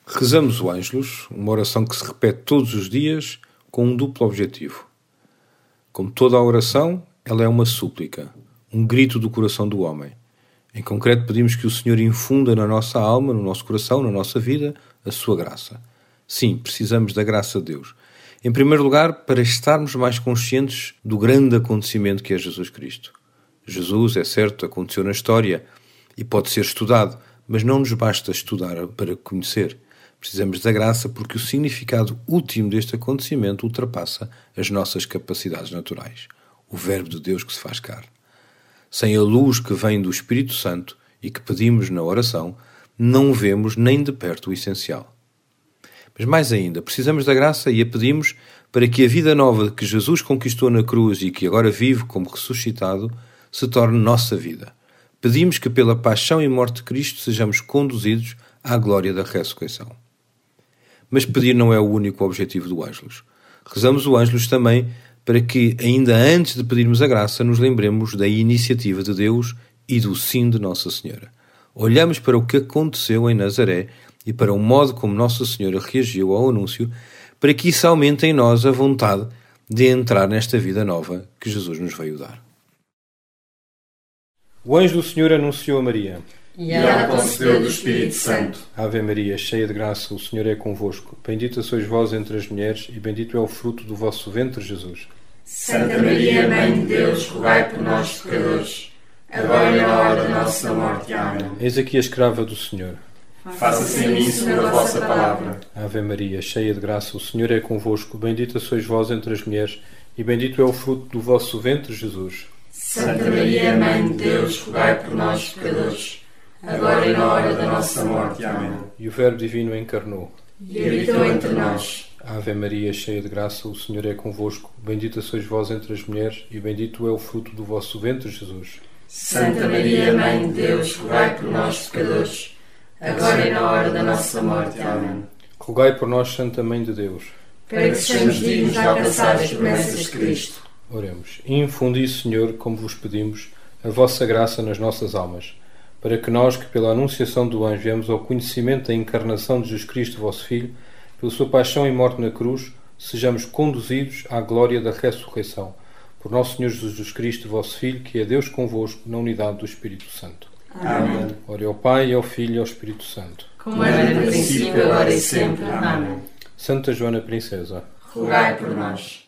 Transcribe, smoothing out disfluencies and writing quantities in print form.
Rezamos o Ângelus, uma oração que se repete todos os dias com um duplo objetivo. Como toda a oração, ela é uma súplica, um grito do coração do homem. Em concreto, pedimos que o Senhor infunda na nossa alma, no nosso coração, na nossa vida, a sua graça. Sim, precisamos da graça de Deus. Em primeiro lugar, para estarmos mais conscientes do grande acontecimento que é Jesus Cristo. Jesus, é certo, aconteceu na história e pode ser estudado, mas não nos basta estudar para conhecer. Precisamos da graça porque o significado último deste acontecimento ultrapassa as nossas capacidades naturais. O Verbo de Deus que se faz carne. Sem a luz que vem do Espírito Santo e que pedimos na oração, não vemos nem de perto o essencial. Mas mais ainda, precisamos da graça e a pedimos para que a vida nova que Jesus conquistou na cruz e que agora vive como ressuscitado se torne nossa vida. Pedimos que pela paixão e morte de Cristo sejamos conduzidos à glória da ressurreição. Mas pedir não é o único objetivo do Ângelus. Rezamos o Ângelus também para que, ainda antes de pedirmos a graça, nos lembremos da iniciativa de Deus e do sim de Nossa Senhora. Olhamos para o que aconteceu em Nazaré e para o modo como Nossa Senhora reagiu ao anúncio, para que isso aumente em nós a vontade de entrar nesta vida nova que Jesus nos veio dar. O anjo do Senhor anunciou a Maria. E ela concebeu do Espírito Santo. Ave Maria, cheia de graça, o Senhor é convosco. Bendita sois vós entre as mulheres, e bendito é o fruto do vosso ventre, Jesus. Santa Maria, Mãe de Deus, rogai por nós, pecadores, agora e na hora da nossa morte. Amém. Eis aqui a escrava do Senhor. Faça-se em mim segundo a vossa palavra. Ave Maria, cheia de graça, o Senhor é convosco. Bendita sois vós entre as mulheres, e bendito é o fruto do vosso ventre, Jesus. Santa Maria, Mãe de Deus, rogai por nós, pecadores, agora e na hora da nossa morte. Amém. E o Verbo Divino encarnou E habitou entre nós. Ave Maria, cheia de graça, o Senhor é convosco. Bendita sois vós entre as mulheres, e bendito é o fruto do vosso ventre, Jesus. Santa Maria, Mãe de Deus, rogai por nós, pecadores, agora e na hora da nossa morte. Amém. Rogai por nós, Santa Mãe de Deus, para que sejamos dignos de alcançar as promessas de Cristo. Oremos. Infundi, Senhor, como vos pedimos, a vossa graça nas nossas almas, para que nós, que pela anunciação do anjo viemos ao conhecimento da encarnação de Jesus Cristo, vosso Filho, pela sua paixão e morte na cruz, sejamos conduzidos à glória da ressurreição. Por nosso Senhor Jesus Cristo, vosso Filho, que é Deus convosco, na unidade do Espírito Santo. Amém. Ore ao Pai, ao Filho e ao Espírito Santo. Como era no princípio, agora e sempre. Amém. Santa Joana Princesa, rogai por nós.